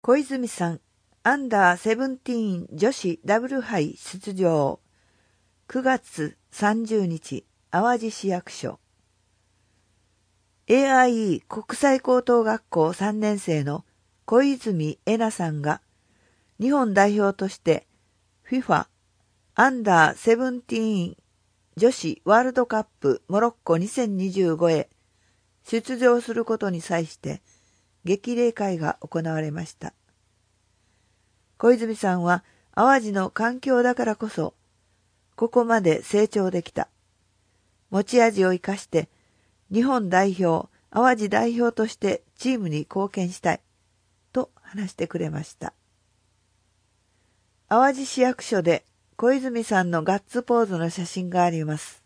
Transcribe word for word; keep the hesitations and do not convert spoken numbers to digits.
小泉さん、アンダーセブンティーン女子ダブル杯出場。くがつさんじゅうにち、淡路市役所。エーアイイー 国際高等学校さんねん生の小泉恵那さんが、日本代表として フィファ アンダーセブンティーン女子ワールドカップモロッコにせんにじゅうごへ出場することに際して激励会が行われました。小泉さんは淡路の環境だからこそここまで成長できた。持ち味を生かして日本代表、淡路代表としてチームに貢献したいと話してくれました。淡路市役所で小泉さんのガッツポーズの写真があります。